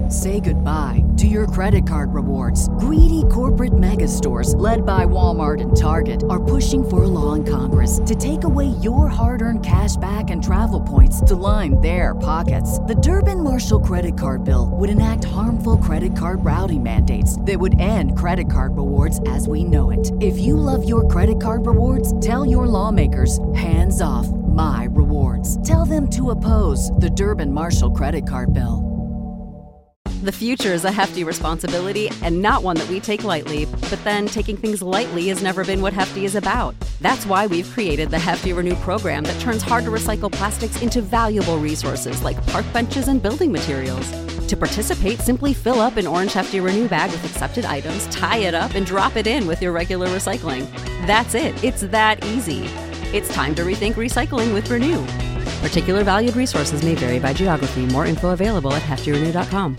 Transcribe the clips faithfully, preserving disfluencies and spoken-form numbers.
Say goodbye to your credit card rewards. Greedy corporate mega stores, led by Walmart and Target, are pushing for a law in Congress to take away your hard-earned cash back and travel points to line their pockets. The Durbin-Marshall credit card bill would enact harmful credit card routing mandates that would end credit card rewards as we know it. If you love your credit card rewards, tell your lawmakers, hands off my rewards. Tell them to oppose the Durbin-Marshall credit card bill. The future is a hefty responsibility and not one that we take lightly, but then taking things lightly has never been what Hefty is about. That's why we've created the Hefty Renew program that turns hard-to-recycle plastics into valuable resources like park benches and building materials. To participate, simply fill up an orange Hefty Renew bag with accepted items, tie it up, and drop it in with your regular recycling. That's it. It's that easy. It's time to rethink recycling with Renew. Particular valued resources may vary by geography. More info available at hefty renew dot com.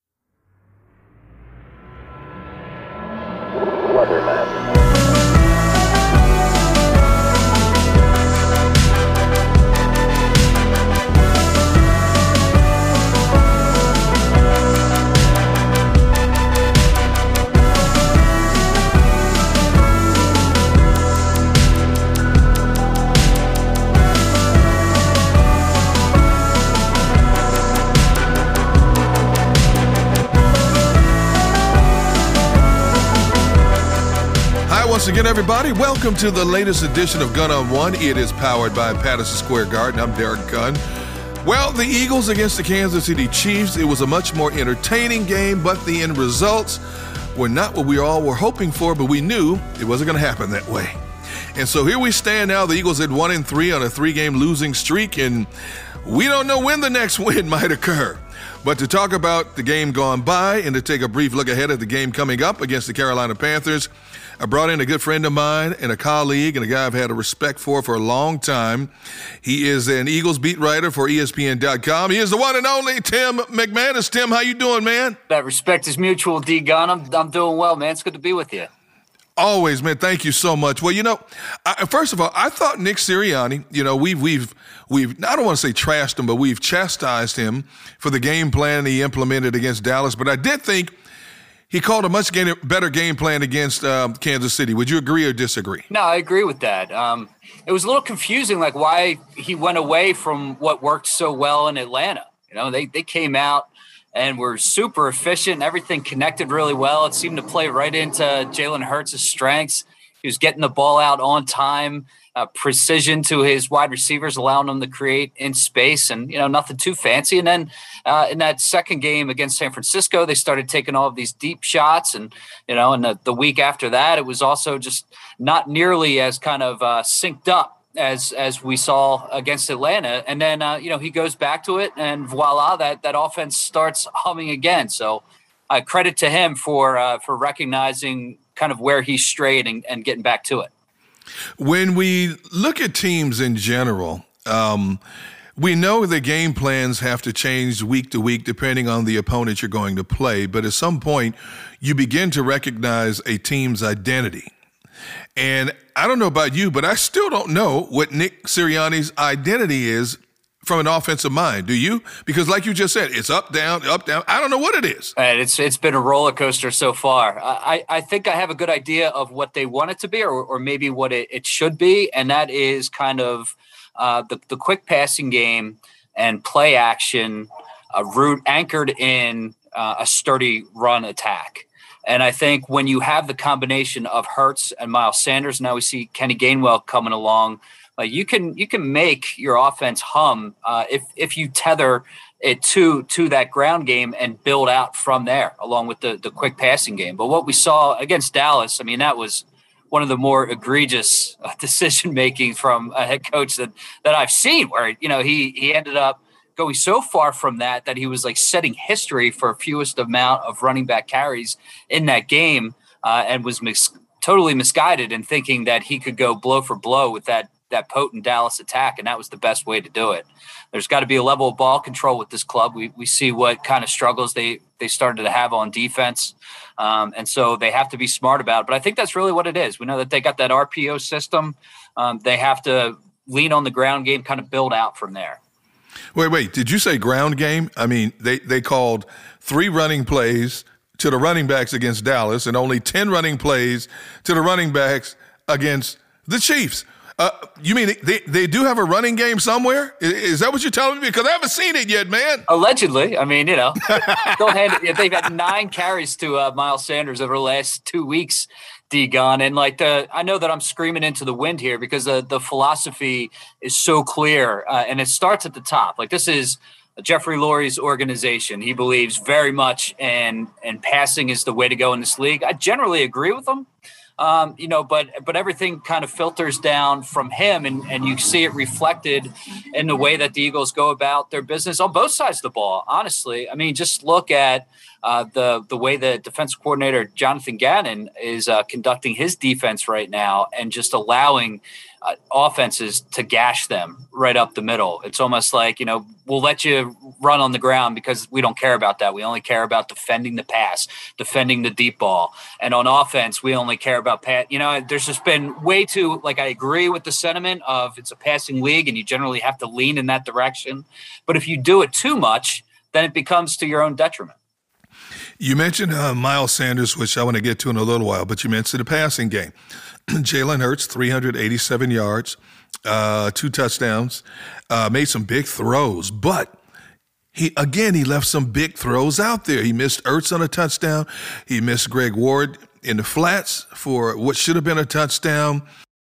Once again, everybody, welcome to the latest edition of Gun on One. It is powered by Patterson Square Garden. I'm Derek Gunn. Well, the Eagles against the Kansas City Chiefs. It was a much more entertaining game, but the end results were not what we all were hoping for, but we knew it wasn't going to happen that way. And so here we stand now. The Eagles at one and three on a three-game losing streak, and we don't know when the next win might occur. But to talk about the game gone by and to take a brief look ahead at the game coming up against the Carolina Panthers, I brought in a good friend of mine and a colleague and a guy I've had a respect for for a long time. He is an Eagles beat writer for E S P N dot com. He is the one and only Tim McManus. Tim, how you doing, man? That respect is mutual, D. Gunn. I'm, I'm doing well, man. It's good to be with you. Always, man. Thank you so much. Well, you know, I, first of all, I thought Nick Sirianni, you know, we've, we've, we've, I don't want to say trashed him, but we've chastised him for the game plan he implemented against Dallas. But I did think he called a much better game plan against um, Kansas City. Would you agree or disagree? No, I agree with that. Um, it was a little confusing, like why he went away from what worked so well in Atlanta. You know, they, they came out and were super efficient. Everything connected really well. It seemed to play right into Jalen Hurts' strengths. He was getting the ball out on time, uh, precision to his wide receivers, allowing them to create in space, and, you know, nothing too fancy. And then uh, in that second game against San Francisco, they started taking all of these deep shots. And, you know, and the, the week after that, it was also just not nearly as kind of uh, synced up as as we saw against Atlanta. And then, uh, you know, he goes back to it, and voila, that that offense starts humming again. So uh, credit to him for uh, for recognizing kind of where he strayed and, and getting back to it. When we look at teams in general, um, we know the game plans have to change week to week depending on the opponent you're going to play. But at some point, you begin to recognize a team's identity. And I don't know about you, but I still don't know what Nick Sirianni's identity is from an offensive mind. Do you? Because like you just said, it's up, down, up, down. I don't know what it is. And it's it's been a roller coaster so far. I, I think I have a good idea of what they want it to be, or, or maybe what it, it should be, and that is kind of uh, the, the quick passing game and play action, a route anchored in uh, a sturdy run attack. And I think when you have the combination of Hurts and Miles Sanders, now we see Kenny Gainwell coming along, like you can you can make your offense hum uh, if if you tether it to to that ground game and build out from there, along with the the quick passing game. But what we saw against Dallas, I mean, that was one of the more egregious uh, decision making from a head coach that that I've seen, where, you know, he he ended up going so far from that that he was like setting history for fewest amount of running back carries in that game, uh, and was mis- totally misguided in thinking that he could go blow for blow with that that potent Dallas attack, and that was the best way to do it. There's got to be a level of ball control with this club. We we see what kind of struggles they they started to have on defense, um, and so they have to be smart about it. But I think that's really what it is. We know that they got that R P O system. Um, they have to lean on the ground game, kind of build out from there. Wait, wait. Did you say ground game? I mean, they, they called three running plays to the running backs against Dallas and only ten running plays to the running backs against the Chiefs. Uh, you mean they, they do have a running game somewhere? Is, is that what you're telling me? Because I haven't seen it yet, man. Allegedly. I mean, you know, they'll hand it, they've had nine carries to uh, Miles Sanders over the last two weeks, D-Gun. And like the, I know that I'm screaming into the wind here because the, the philosophy is so clear uh, and it starts at the top. Like this is Jeffrey Lurie's organization. He believes very much in, in passing is the way to go in this league. I generally agree with him. Um, you know, but but everything kind of filters down from him, and, and you see it reflected in the way that the Eagles go about their business on both sides of the ball. Honestly, I mean, just look at uh, the the way the defensive coordinator Jonathan Gannon is uh, conducting his defense right now, and just allowing uh, offenses to gash them right up the middle. It's almost like, you know, we'll let you run on the ground because we don't care about that. We only care about defending the pass, defending the deep ball. And on offense, we only care about pass. You know, there's just been way too, like, I agree with the sentiment of it's a passing league and you generally have to lean in that direction. But if you do it too much, then it becomes to your own detriment. You mentioned uh, Miles Sanders, which I want to get to in a little while, but you mentioned the passing game. Jalen Hurts, three hundred eighty-seven yards, uh, two touchdowns, uh, made some big throws, but he again, he left some big throws out there. He missed Ertz on a touchdown. He missed Greg Ward in the flats for what should have been a touchdown.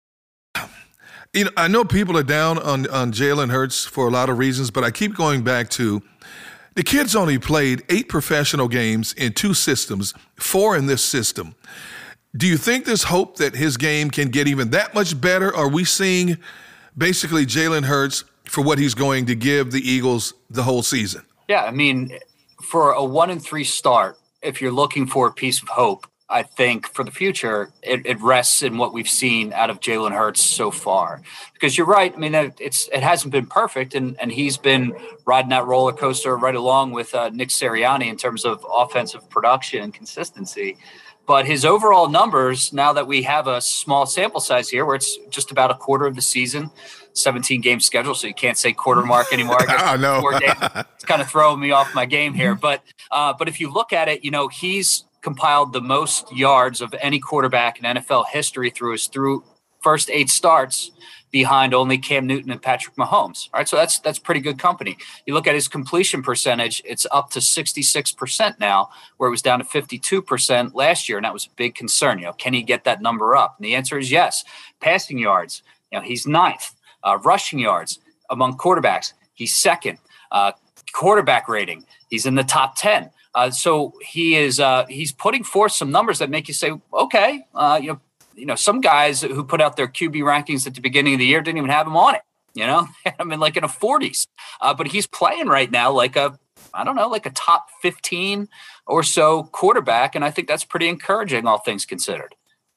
You know, I know people are down on, on Jalen Hurts for a lot of reasons, but I keep going back to the kid's only played eight professional games in two systems, four in this system. Do you think there's hope that his game can get even that much better? Are we seeing basically Jalen Hurts for what he's going to give the Eagles the whole season? Yeah, I mean, for a one and three start, if you're looking for a piece of hope, I think for the future, it, it rests in what we've seen out of Jalen Hurts so far. Because you're right. I mean, it's it hasn't been perfect, and, and he's been riding that roller coaster right along with uh, Nick Sirianni in terms of offensive production and consistency. But his overall numbers, now that we have a small sample size here, where it's just about a quarter of the season, seventeen game schedule, so you can't say quarter mark anymore. I guess I know. It's kind of throwing me off my game here. But uh, but if you look at it, you know, he's compiled the most yards of any quarterback in N F L history through his through first eight starts, behind only Cam Newton and Patrick Mahomes. All right, so that's that's pretty good company. You look at his completion percentage, it's up to sixty-six percent now, where it was down to fifty-two percent last year, and that was a big concern. You know, can he get that number up? And the answer is yes. Passing yards, you know, he's ninth. Uh, rushing yards among quarterbacks, he's second. Uh, quarterback rating, he's in the top ten. Uh, so he is uh, he's putting forth some numbers that make you say, okay, uh, you know, you know, some guys who put out their Q B rankings at the beginning of the year didn't even have him on it. You know, I mean, like in the forties. Uh, but he's playing right now like a, I don't know, like a top fifteen or so quarterback, and I think that's pretty encouraging, all things considered.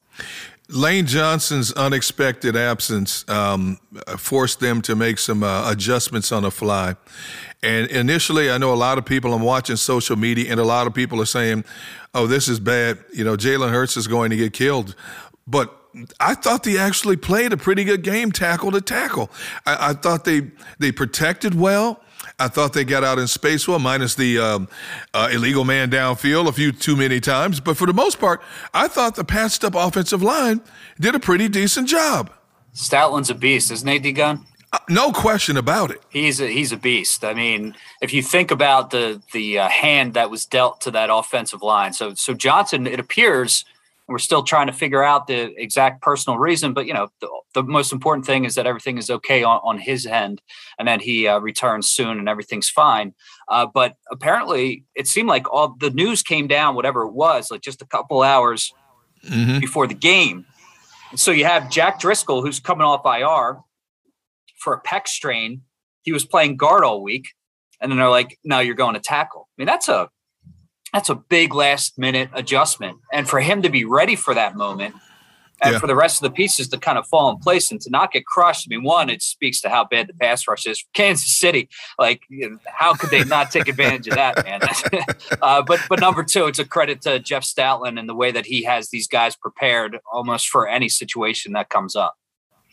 Lane Johnson's unexpected absence um, forced them to make some uh, adjustments on the fly. And initially, I know a lot of people, I'm watching social media, and a lot of people are saying, oh, this is bad. You know, Jalen Hurts is going to get killed. But I thought they actually played a pretty good game, tackle to tackle. I, I thought they they protected well. I thought they got out in space well, minus the um, uh, illegal man downfield a few too many times. But for the most part, I thought the patched-up offensive line did a pretty decent job. Stoutland's a beast, isn't he, D-Gun? Uh, no question about it. He's a, he's a beast. I mean, if you think about the the uh, hand that was dealt to that offensive line, so so Johnson, it appears – we're still trying to figure out the exact personal reason, but, you know, the, the most important thing is that everything is okay on, on his end, and then he uh, returns soon and everything's fine. Uh, but apparently it seemed like all the news came down, whatever it was, like just a couple hours mm-hmm. before the game. And so you have Jack Driscoll, who's coming off I R for a pec strain. He was playing guard all week. And then they're like, no, you're going to tackle. I mean, that's a, That's a big last-minute adjustment. And for him to be ready for that moment and yeah. for the rest of the pieces to kind of fall in place and to not get crushed, I mean, one, it speaks to how bad the pass rush is. Kansas City, like, you know, how could they not take advantage of that, man? uh, but but number two, it's a credit to Jeff Stoutland and the way that he has these guys prepared almost for any situation that comes up.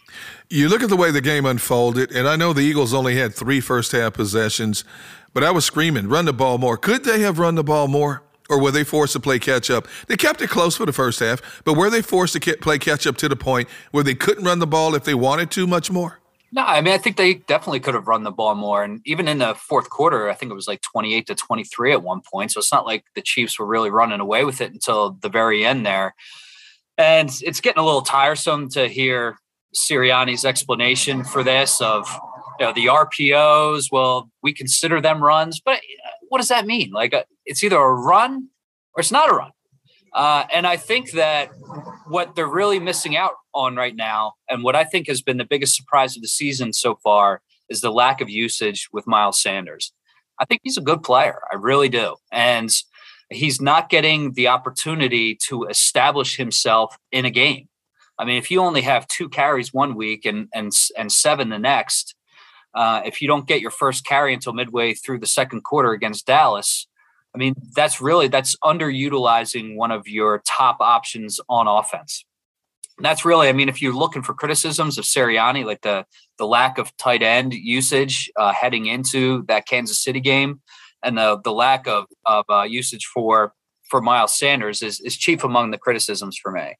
You look at the way the game unfolded, and I know the Eagles only had three first-half possessions, but I was screaming, run the ball more. Could they have run the ball more, or were they forced to play catch-up? They kept it close for the first half, but were they forced to play catch-up to the point where they couldn't run the ball if they wanted to much more? No, I mean, I think they definitely could have run the ball more. And even in the fourth quarter, I think it was like twenty-eight to twenty-three at one point. So it's not like the Chiefs were really running away with it until the very end there. And it's getting a little tiresome to hear Sirianni's explanation for this of, you know, the R P Os. Well, we consider them runs, but what does that mean? Like, it's either a run or it's not a run. Uh, and I think that what they're really missing out on right now, and what I think has been the biggest surprise of the season so far, is the lack of usage with Miles Sanders. I think he's a good player. I really do. And he's not getting the opportunity to establish himself in a game. I mean, if you only have two carries one week and and and seven the next, uh, if you don't get your first carry until midway through the second quarter against Dallas, I mean, that's really, that's underutilizing one of your top options on offense. And that's really, I mean, if you're looking for criticisms of Sirianni, like the the lack of tight end usage uh, heading into that Kansas City game, and the the lack of of uh, usage for for Miles Sanders is is chief among the criticisms for me.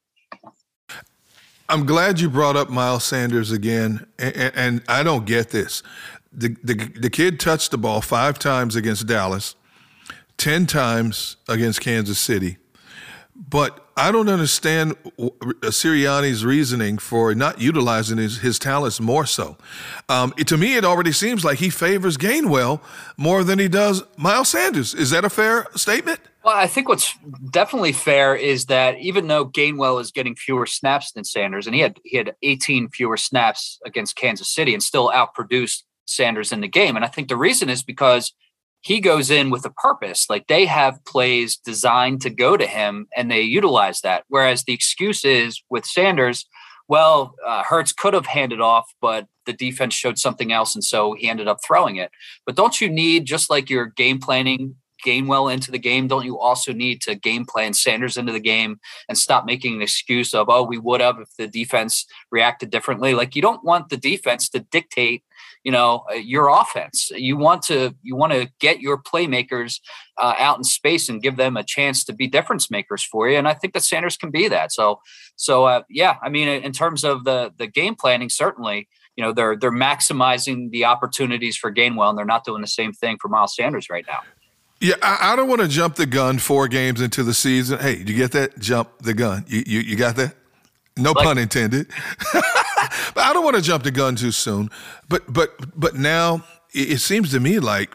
I'm glad you brought up Miles Sanders again, and, and I don't get this. The, the the kid touched the ball five times against Dallas, ten times against Kansas City, but I don't understand Sirianni's reasoning for not utilizing his, his talents more so. Um, it, to me, it already seems like he favors Gainwell more than he does Miles Sanders. Is that a fair statement? Well, I think what's definitely fair is that even though Gainwell is getting fewer snaps than Sanders, and he had he had eighteen fewer snaps against Kansas City and still outproduced Sanders in the game. And I think the reason is because he goes in with a purpose. Like, they have plays designed to go to him and they utilize that. Whereas the excuse is with Sanders, well, uh, Hurts could have handed off, but the defense showed something else. And so he ended up throwing it. But don't you need, just like your game planning Gainwell into the game, don't you also need to game plan Sanders into the game and stop making an excuse of, oh, we would have if the defense reacted differently? Like, you don't want the defense to dictate, you know, your offense. You want to you want to get your playmakers uh, out in space and give them a chance to be difference makers for you. And I think that Sanders can be that. So, so uh, yeah, I mean, in terms of the the game planning, certainly, you know, they're they're maximizing the opportunities for Gainwell, and they're not doing the same thing for Miles Sanders right now. Yeah, I, I don't want to jump the gun four games into the season. Hey, did you get that? Jump the gun. You you, you got that? No like, pun intended. But I don't want to jump the gun too soon. But but but now it, it seems to me like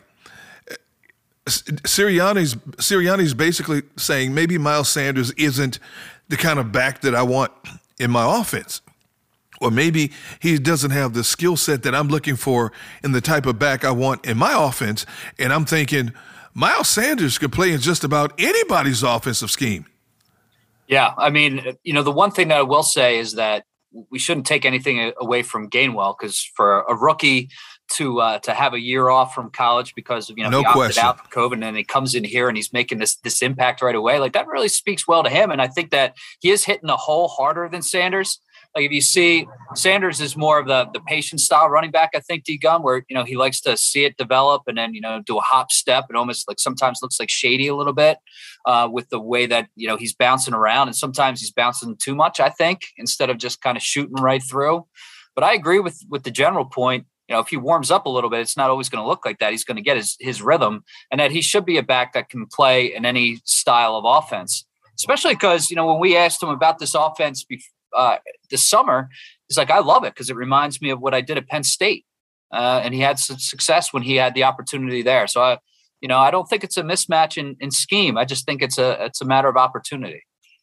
Sirianni's Sirianni's basically saying maybe Miles Sanders isn't the kind of back that I want in my offense. Or maybe he doesn't have the skill set that I'm looking for in the type of back I want in my offense. And I'm thinking Miles Sanders could play in just about anybody's offensive scheme. Yeah, I mean, you know, the one thing that I will say is that we shouldn't take anything away from Gainwell, because for a rookie to uh, to have a year off from college because of, you know, no he opted question. out for COVID, and then he comes in here and he's making this this impact right away. Like, that really speaks well to him. And I think that he is hitting the hole harder than Sanders. Like, if you see, Sanders is more of the the patient style running back, I think, D-Gun, where, you know, he likes to see it develop and then, you know, do a hop step, and almost like sometimes looks like shady a little bit uh, with the way that, you know, he's bouncing around. And sometimes he's bouncing too much, I think, instead of just kind of shooting right through. But I agree with with the general point. You know, if he warms up a little bit, it's not always going to look like that. He's going to get his his rhythm, and that he should be a back that can play in any style of offense, especially because, you know, when we asked him about this offense before, Uh, this summer, he's like, I love it because it reminds me of what I did at Penn State. Uh, and he had some success when he had the opportunity there. So, I, you know, I don't think it's a mismatch in, in scheme. I just think it's a it's a matter of opportunity.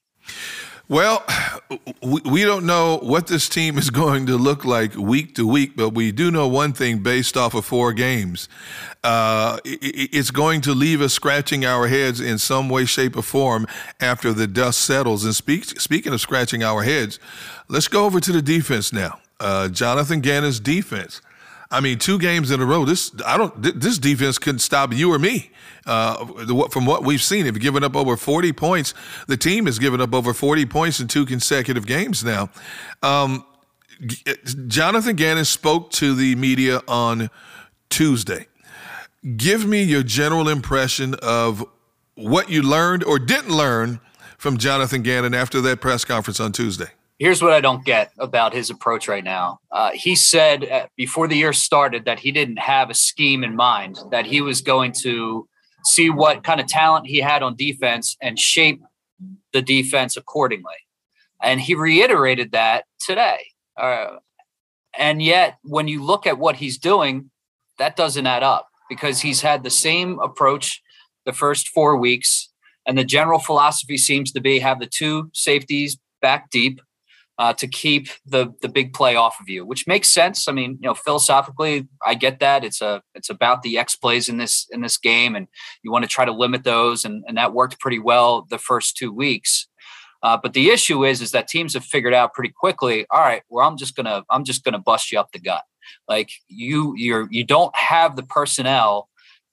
Well, we, we don't know what this team is going to look like week to week, but we do know one thing based off of four games. Uh, it, it's going to leave us scratching our heads in some way, shape, or form after the dust settles. And speak, speaking of scratching our heads, let's go over to the defense now. Uh, Jonathan Gannon's defense. I mean, two games in a row. This I don't. This defense couldn't stop you or me. Uh, from what we've seen, they've given up over forty points. The team has given up over forty points in two consecutive games now. Um, Jonathan Gannon spoke to the media on Tuesday. Give me your general impression of what you learned or didn't learn from Jonathan Gannon after that press conference on Tuesday. Here's what I don't get about his approach right now. Uh, he said uh, before the year started that he didn't have a scheme in mind, that he was going to see what kind of talent he had on defense and shape the defense accordingly. And he reiterated that today. Uh, and yet, when you look at what he's doing, that doesn't add up, because he's had the same approach the first four weeks. And the general philosophy seems to be have the two safeties back deep uh, to keep the the big play off of you, which makes sense. I mean, you know, philosophically, I get that. It's a it's about the X plays in this in this game, and you want to try to limit those. And, and that worked pretty well the first two weeks. Uh, but the issue is, is that teams have figured out pretty quickly. All right, well, I'm just gonna I'm just gonna bust you up the gut. Like you you're you don't have the personnel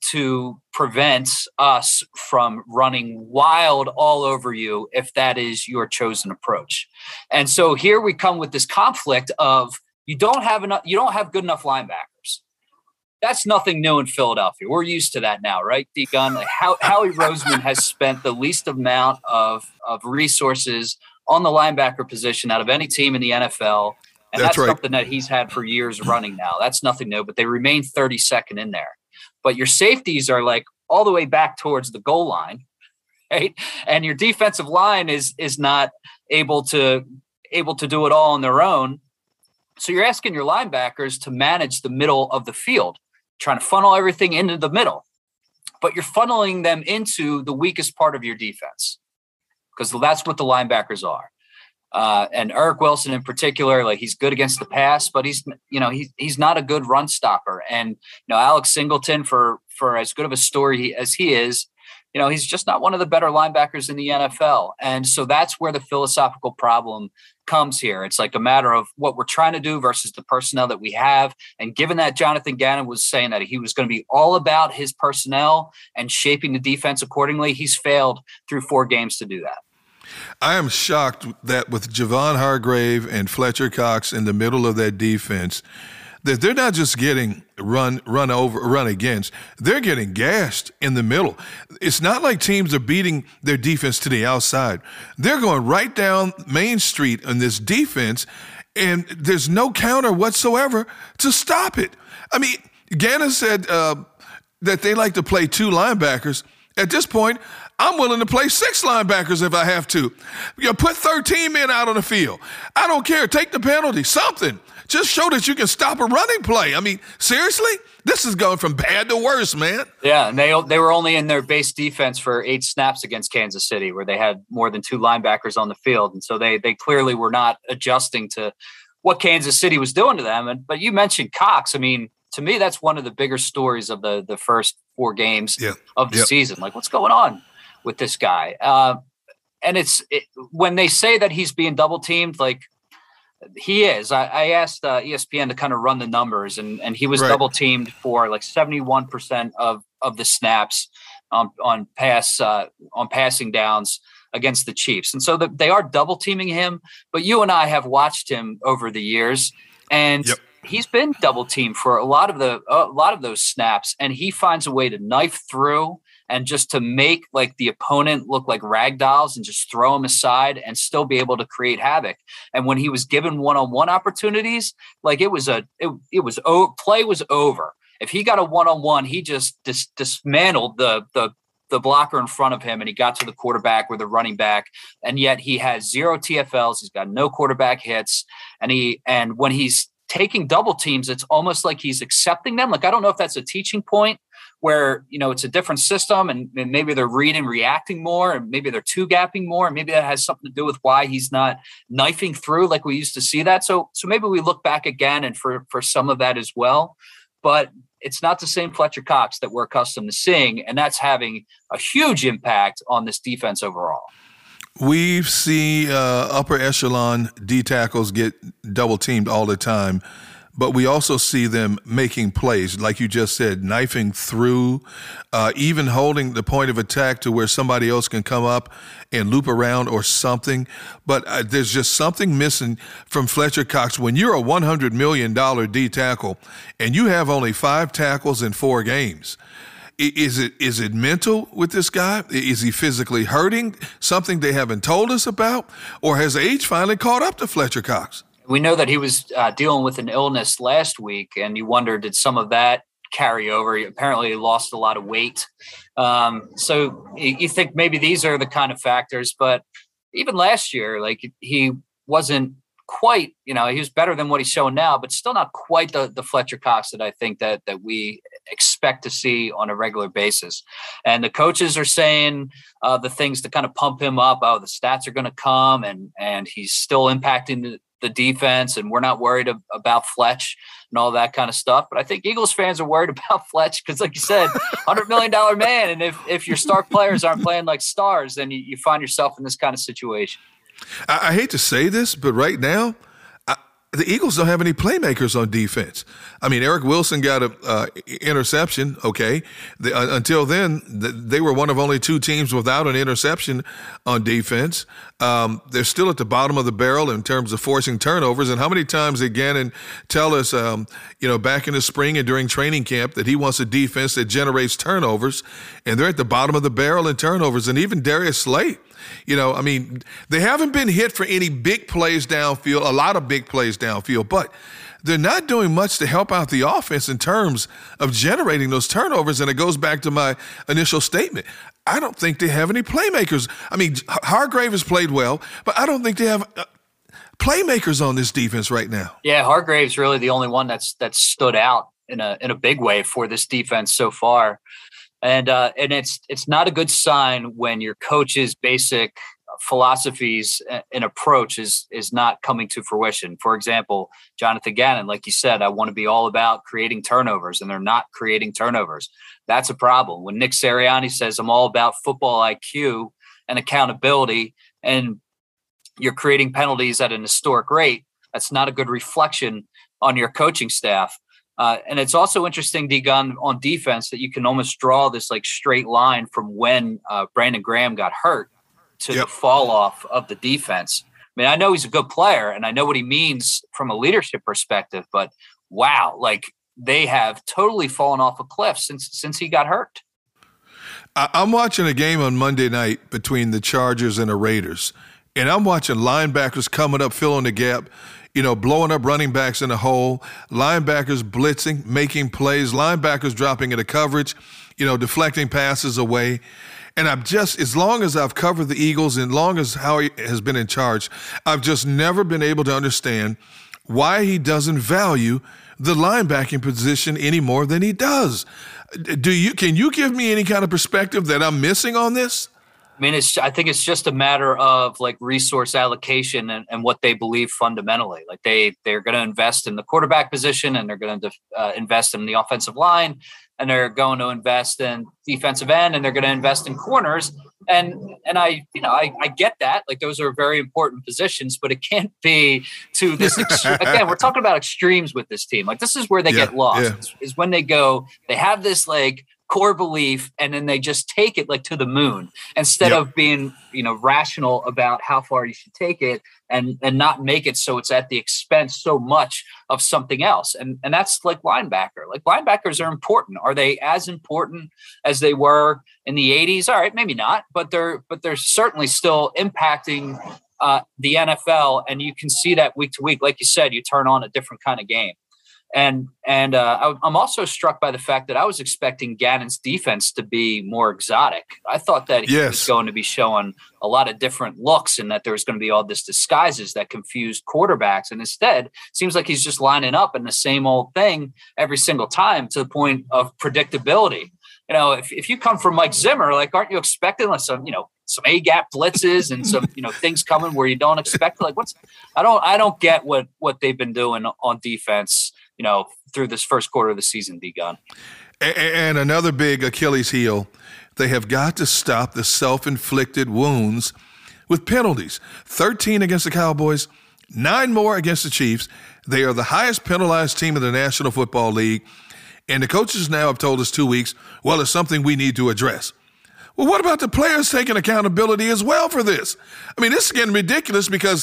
to prevent us from running wild all over you if that is your chosen approach. And so here we come with this conflict of you don't have enough, you don't have good enough linebackers. That's nothing new in Philadelphia. We're used to that now, right, D-Gun? Like How, Howie Roseman has spent the least amount of, of resources on the linebacker position out of any team in the N F L. And that's, that's right. Something that he's had for years running now. That's nothing new, but they remain thirty-second in there. But your safeties are like all the way back towards the goal line, right? And your defensive line is is not able to able to do it all on their own. So you're asking your linebackers to manage the middle of the field, trying to funnel everything into the middle. But you're funneling them into the weakest part of your defense, because that's what the linebackers are. Uh, and Eric Wilson in particular, like he's good against the pass, but he's, you know, he's, he's not a good run stopper. And, you know, Alex Singleton, for, for as good of a story as he is, you know, he's just not one of the better linebackers in the N F L. And so that's where the philosophical problem comes here. It's like a matter of what we're trying to do versus the personnel that we have. And given that Jonathan Gannon was saying that he was going to be all about his personnel and shaping the defense accordingly, he's failed through four games to do that. I am shocked that with Javon Hargrave and Fletcher Cox in the middle of that defense, that they're not just getting run run over, run against, they're getting gashed in the middle. It's not like teams are beating their defense to the outside. They're going right down Main Street on this defense, and there's no counter whatsoever to stop it. I mean, Gannon said uh, that they like to play two linebackers. At this point, I'm willing to play six linebackers if I have to. You know, put thirteen men out on the field. I don't care. Take the penalty, something. Just show that you can stop a running play. I mean, seriously? This is going from bad to worse, man. Yeah, and they they were only in their base defense for eight snaps against Kansas City, where they had more than two linebackers on the field. And so they they clearly were not adjusting to what Kansas City was doing to them. And But you mentioned Cox. I mean, to me, that's one of the bigger stories of the, the first four games yeah. of the yep. season. Like, what's going on with this guy? Uh, and it's it, when they say that he's being double teamed, like he is. I, I asked uh, E S P N to kind of run the numbers, and, and he was right. double teamed for like seventy-one percent of, of the snaps on on pass uh, on passing downs against the Chiefs. And so the, they are double teaming him. But you and I have watched him over the years, and yep. he's been double teamed for a lot of the a lot of those snaps, and he finds a way to knife through and just to make like the opponent look like rag dolls and just throw him aside and still be able to create havoc. And when he was given one-on-one opportunities, like it was a, it, it was, oh, play was over. If he got a one-on-one, he just dis- dismantled the, the, the blocker in front of him, and he got to the quarterback or the running back. And yet he has zero T F Ls. He's got no quarterback hits. And he, and when he's taking double teams, it's almost like he's accepting them. Like, I don't know if that's a teaching point where, you know, it's a different system, and, and maybe they're reading, reacting more, and maybe they're two gapping more. And maybe that has something to do with why he's not knifing through like we used to see that. So, so maybe we look back again and for, for some of that as well, but it's not the same Fletcher Cox that we're accustomed to seeing. And that's having a huge impact on this defense overall. We see uh, upper echelon D tackles get double teamed all the time, but we also see them making plays, like you just said, knifing through, uh, even holding the point of attack to where somebody else can come up and loop around or something. But uh, there's just something missing from Fletcher Cox. When you're a one hundred million dollars D tackle and you have only five tackles in four games, Is it is it mental with this guy? Is he physically hurting? Something they haven't told us about? Or has age finally caught up to Fletcher Cox? We know that he was uh, dealing with an illness last week, and you wonder, did some of that carry over? He apparently lost a lot of weight. Um, so you think maybe these are the kind of factors. But even last year, like he wasn't quite, you know, he was better than what he's showing now, but still not quite the, the Fletcher Cox that I think that that we expect to see on a regular basis. And the coaches are saying uh, the things to kind of pump him up. Oh, the stats are going to come, and and he's still impacting the, the defense, and we're not worried ab- about Fletch and all that kind of stuff. But I think Eagles fans are worried about Fletch because, like you said, one hundred million dollars man. And if, if your star players aren't playing like stars, then you, you find yourself in this kind of situation. I, I hate to say this, but right now, I, the Eagles don't have any playmakers on defense. I mean, Eric Wilson got an uh, interception, okay. The, uh, until then, the, they were one of only two teams without an interception on defense. Um, they're still at the bottom of the barrel in terms of forcing turnovers. And how many times did Gannon tell us, um, you know, back in the spring and during training camp that he wants a defense that generates turnovers, and they're at the bottom of the barrel in turnovers. And even Darius Slay, you know, I mean, they haven't been hit for any big plays downfield, a lot of big plays downfield, but they're not doing much to help out the offense in terms of generating those turnovers. And it goes back to my initial statement. I don't think they have any playmakers. I mean, Hargrave has played well, but I don't think they have uh, playmakers on this defense right now. Yeah, Hargrave's really the only one that's that's stood out in a in a big way for this defense so far. And uh, and it's it's not a good sign when your coach's basic philosophies and approach is is not coming to fruition. For example, Jonathan Gannon, like you said, I want to be all about creating turnovers, and they're not creating turnovers. That's a problem. When Nick Sirianni says I'm all about football I Q and accountability, and you're creating penalties at an historic rate, that's not a good reflection on your coaching staff. Uh, and it's also interesting, D-Gun, on defense that you can almost draw this like straight line from when uh, Brandon Graham got hurt to yep. the fall off of the defense. I mean, I know he's a good player and I know what he means from a leadership perspective, but wow, like they have totally fallen off a cliff since since he got hurt. I'm watching a game on Monday night between the Chargers and the Raiders, and I'm watching linebackers coming up, filling the gap, you know, blowing up running backs in the hole, linebackers blitzing, making plays, linebackers dropping into coverage, you know, deflecting passes away. And I've just, as long as I've covered the Eagles and long as Howie has been in charge, I've just never been able to understand why he doesn't value the linebacking position any more than he does. Do you, can you give me any kind of perspective that I'm missing on this? I mean, it's, I think it's just a matter of like resource allocation and, and what they believe fundamentally. Like they, they're going to invest in the quarterback position, and they're going to uh, invest in the offensive line, and they're going to invest in defensive end, and they're going to invest in corners. And, and I, you know, I, I get that. Like those are very important positions, but it can't be to this. Ex- again, we're talking about extremes with this team. Like this is where they yeah, get lost yeah. is, is when they go, they have this like core belief, and then they just take it like to the moon instead yep. of being, you know, rational about how far you should take it, and and not make it so it's at the expense so much of something else. And and that's like linebacker. Like linebackers are important. Are they as important as they were in the eighties? All right, maybe not, but they're but they're certainly still impacting uh, the N F L, and you can see that week to week. Like you said, you turn on a different kind of game. And and uh, I'm also struck by the fact that I was expecting Gannon's defense to be more exotic. I thought that he yes. was going to be showing a lot of different looks, and that there was going to be all this disguises that confused quarterbacks. And instead, it seems like he's just lining up in the same old thing every single time, to the point of predictability. You know, if, if you come from Mike Zimmer, like, aren't you expecting like some, you know, some A-gap blitzes and some, you know, things coming where you don't expect? Like, what's I don't I don't get what what they've been doing on defense, you know, through this first quarter of the season, D-Gun. And another big Achilles heel, they have got to stop the self-inflicted wounds with penalties. thirteen against the Cowboys, nine more against the Chiefs. They are the highest penalized team in the National Football League. And the coaches now have told us two weeks, well, it's something we need to address. Well, what about the players taking accountability as well for this? I mean, this is getting ridiculous because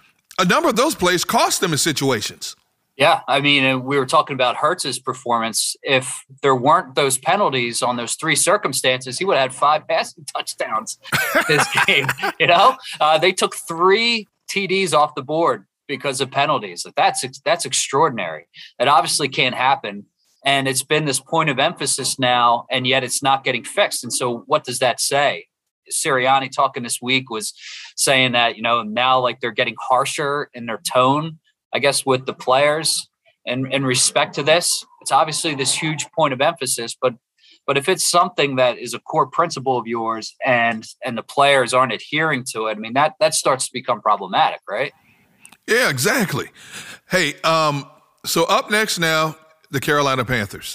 a number of those plays cost them in situations. Yeah, I mean, we were talking about Hurts's performance. If there weren't those penalties on those three circumstances, he would have had five passing touchdowns this game. You know, uh, they took three T Ds off the board because of penalties. That's that's extraordinary. That obviously can't happen. And it's been this point of emphasis now, and yet it's not getting fixed. And so what does that say? Sirianni talking this week was saying that, you know, now like they're getting harsher in their tone, I guess, with the players and in respect to this. It's obviously this huge point of emphasis, but but if it's something that is a core principle of yours and and the players aren't adhering to it, I mean, that that starts to become problematic, right? Yeah, exactly. Hey, um, so up next now, the Carolina Panthers.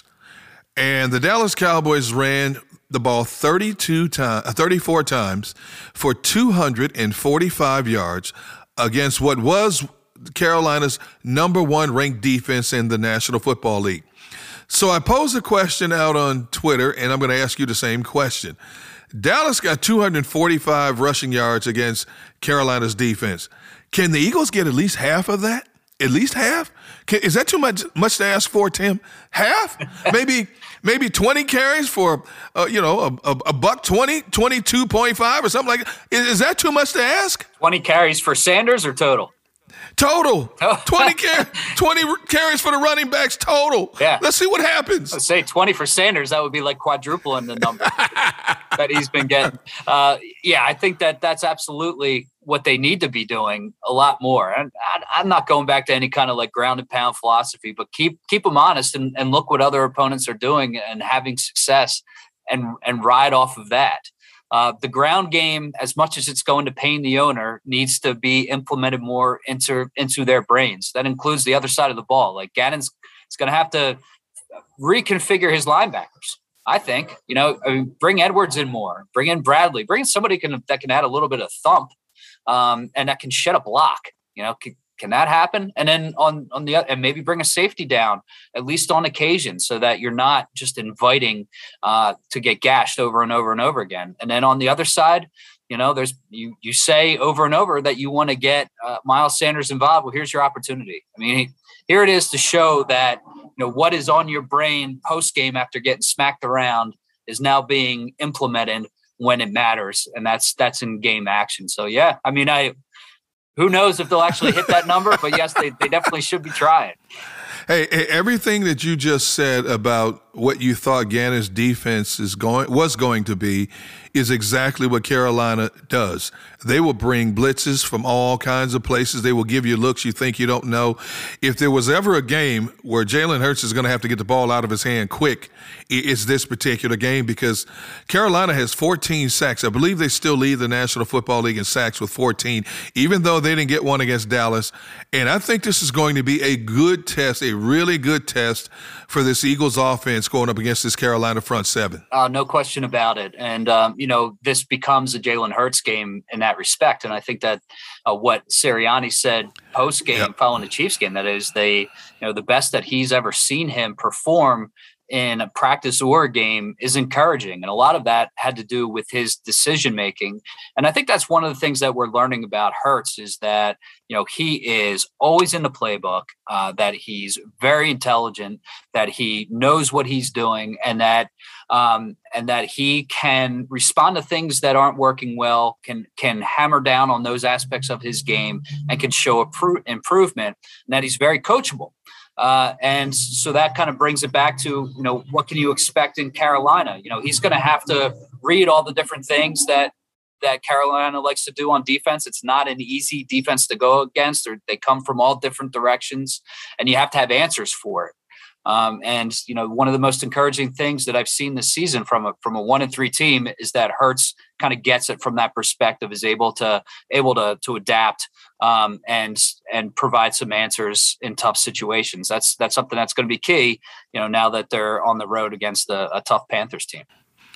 And the Dallas Cowboys ran the ball thirty-two times, thirty-four times for two hundred forty-five yards against what was Carolina's number one ranked defense in the National Football League. So I posed a question out on Twitter, and I'm going to ask you the same question. Dallas got two hundred forty-five rushing yards against Carolina's defense. Can the Eagles get at least half of that? At least half? Can, is that too much much to ask for, Tim? Half? maybe maybe twenty carries for, uh, you know, a, a, a buck twenty, twenty-two point five or something like that. Is, is that too much to ask? twenty carries for Sanders or total? Total. twenty, car- twenty carries for the running backs total. Yeah. Let's see what happens. Let's say twenty for Sanders. That would be like quadrupling the number that he's been getting. Uh, yeah, I think that that's absolutely what they need to be doing a lot more. And I'm not going back to any kind of like ground and pound philosophy, but keep keep them honest and, and look what other opponents are doing and having success and and ride off of that. Uh, the ground game, as much as it's going to pain the owner, needs to be implemented more into into their brains. That includes the other side of the ball. Like Gannon's is going to have to reconfigure his linebackers. I think, you know, I mean, bring Edwards in more, bring in Bradley, bring in somebody can, that can add a little bit of thump um, and that can shed a block. You know, can, can that happen? And then on on the other, and maybe bring a safety down at least on occasion, so that you're not just inviting uh, to get gashed over and over and over again. And then on the other side, you know, there's you you say over and over that you want to get uh, Miles Sanders involved. Well, here's your opportunity. I mean, here it is to show that, you know, what is on your brain post game after getting smacked around is now being implemented when it matters, and that's that's in game action. So yeah, I mean, I. Who knows if they'll actually hit that number, but yes, they, they definitely should be trying. Hey, everything that you just said about what you thought Gannon's defense is going was going to be is exactly what Carolina does. They will bring blitzes from all kinds of places. They will give you looks you think you don't know. If there was ever a game where Jalen Hurts is going to have to get the ball out of his hand quick, it's this particular game, because Carolina has fourteen sacks. I believe they still lead the National Football League in sacks with fourteen, even though they didn't get one against Dallas. And I think this is going to be a good test, a really good test for this Eagles offense going up against this Carolina front seven. Uh, no question about it. And, um, you know, this becomes a Jalen Hurts game in that respect. And I think that uh, what Sirianni said post-game, yep. following the Chiefs game, that is they, you know, the best that he's ever seen him perform in a practice or a game is encouraging. And a lot of that had to do with his decision-making. And I think that's one of the things that we're learning about Hurts is that, you know, he is always in the playbook, uh, that he's very intelligent, that he knows what he's doing, and that um, and that he can respond to things that aren't working well, can can hammer down on those aspects of his game and can show a pro- improvement, and that he's very coachable. Uh, and so that kind of brings it back to, you know, what can you expect in Carolina? You know, he's going to have to read all the different things that that Carolina likes to do on defense. It's not an easy defense to go against, or they come from all different directions, and you have to have answers for it. Um, and, you know, one of the most encouraging things that I've seen this season from a from a one and three team is that Hurts kind of gets it from that perspective, is able to able to to adapt um, and and provide some answers in tough situations. That's that's something that's going to be key, you know, now that they're on the road against a, a tough Panthers team.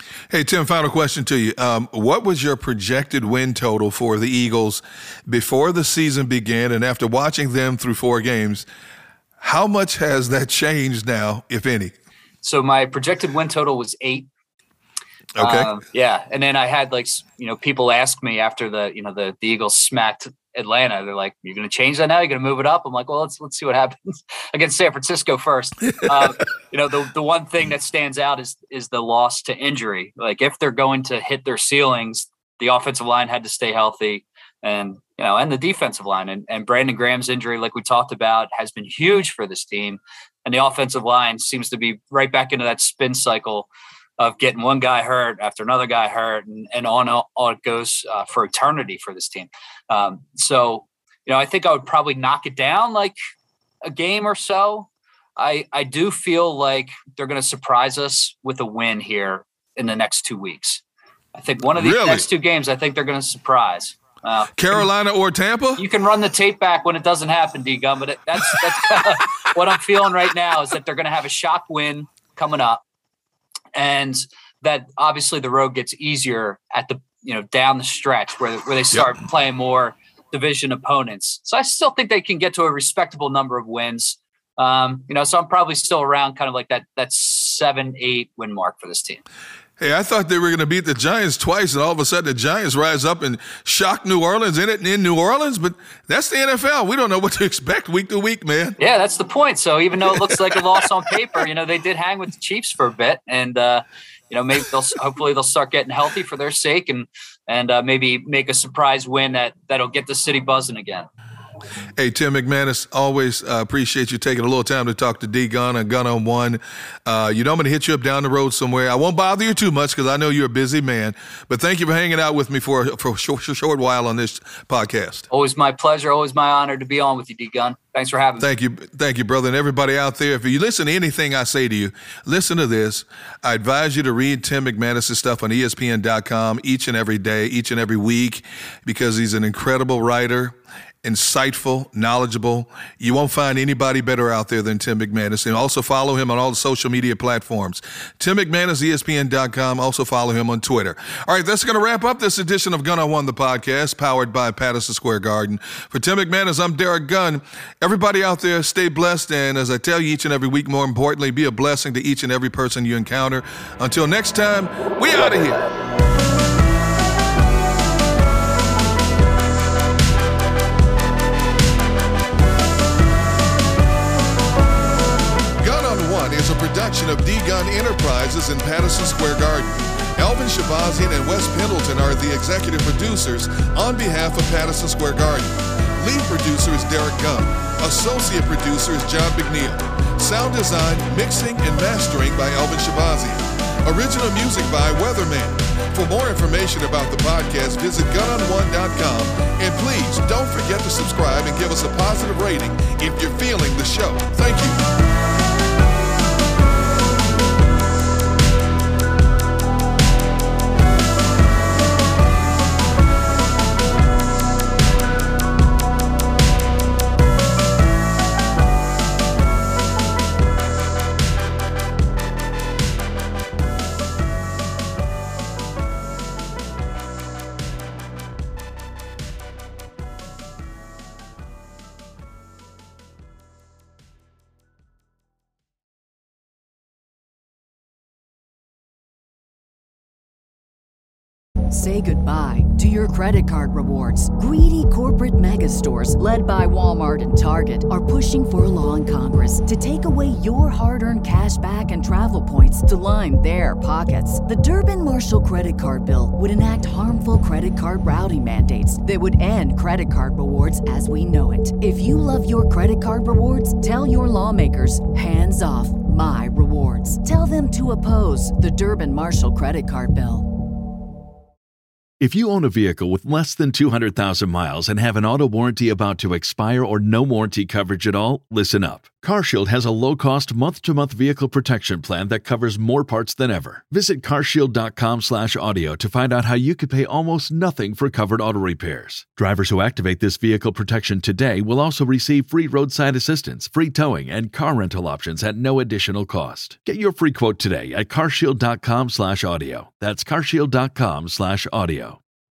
Hey, Tim, final question to you. Um, what was your projected win total for the Eagles before the season began? And after watching them through four games, how much has that changed now, if any? So my projected win total was eight. Okay. Um, yeah. And then I had like, you know, people ask me after the, you know, the, the Eagles smacked Atlanta. They're like, you're going to change that now? You're going to move it up? I'm like, well, let's, let's see what happens against San Francisco first. Um, you know, the, the one thing that stands out is, is the loss to injury. Like if they're going to hit their ceilings, the offensive line had to stay healthy and, you know, and the defensive line and, and Brandon Graham's injury, like we talked about, has been huge for this team. And the offensive line seems to be right back into that spin cycle of getting one guy hurt after another guy hurt, and, and on, on it goes uh, for eternity for this team. Um, so, you know, I think I would probably knock it down like a game or so. I I do feel like they're going to surprise us with a win here in the next two weeks. I think one of these Really? next two games, I think they're going to surprise. Uh, Carolina or Tampa? You can run the tape back when it doesn't happen, D-Gun, but it, that's, that's kinda what I'm feeling right now is that they're going to have a shock win coming up. And that obviously the road gets easier at the, you know, down the stretch where, where they start yep. playing more division opponents. So I still think they can get to a respectable number of wins. Um, you know, so I'm probably still around kind of like that, that seven, eight win mark for this team. Hey, I thought they were going to beat the Giants twice, and all of a sudden the Giants rise up and shock New Orleans in it and in New Orleans. But that's the N F L. We don't know what to expect week to week, man. Yeah, that's the point. So even though it looks like a loss on paper, you know, they did hang with the Chiefs for a bit, and uh, you know, maybe they'll hopefully they'll start getting healthy for their sake, and and uh, maybe make a surprise win that that'll get the city buzzing again. Hey, Tim McManus, always uh, appreciate you taking a little time to talk to D-Gun and Gun on One. Uh, you know I'm going to hit you up down the road somewhere. I won't bother you too much because I know you're a busy man. But thank you for hanging out with me for, for a short, short while on this podcast. Always my pleasure. Always my honor to be on with you, D-Gun. Thanks for having thank me. Thank you. Thank you, brother. And everybody out there, if you listen to anything I say to you, listen to this. I advise you to read Tim McManus' stuff on E S P N dot com each and every day, each and every week, because he's an incredible writer. Insightful, knowledgeable. You won't find anybody better out there than Tim McManus. And also follow him on all the social media platforms. Tim McManus, E S P N dot com. Also follow him on Twitter. All right, that's going to wrap up this edition of Gun on One, the podcast, powered by Patterson Square Garden. For Tim McManus, I'm Derek Gunn. Everybody out there, stay blessed. And as I tell you each and every week, more importantly, be a blessing to each and every person you encounter. Until next time, we out of here. Is a production of D-Gun Enterprises in Patterson Square Garden. Elvin Shabazian and Wes Pendleton are the executive producers on behalf of Patterson Square Garden. Lead producer is Derek Gunn. Associate producer is John McNeil. Sound design, mixing, and mastering by Elvin Shabazian. Original music by Weatherman. For more information about the podcast, visit gun on one dot com. And please don't forget to subscribe and give us a positive rating if you're feeling the show. Thank you. Say goodbye to your credit card rewards. Greedy corporate mega stores, led by Walmart and Target, are pushing for a law in Congress to take away your hard-earned cash back and travel points to line their pockets. The Durbin-Marshall credit card bill would enact harmful credit card routing mandates that would end credit card rewards as we know it. If you love your credit card rewards, tell your lawmakers, hands off my rewards. Tell them to oppose the Durbin-Marshall credit card bill. If you own a vehicle with less than two hundred thousand miles and have an auto warranty about to expire or no warranty coverage at all, listen up. CarShield has a low-cost month-to-month vehicle protection plan that covers more parts than ever. Visit carshield.com slash audio to find out how you could pay almost nothing for covered auto repairs. Drivers who activate this vehicle protection today will also receive free roadside assistance, free towing, and car rental options at no additional cost. Get your free quote today at carshield.com slash audio. That's carshield.com slash audio.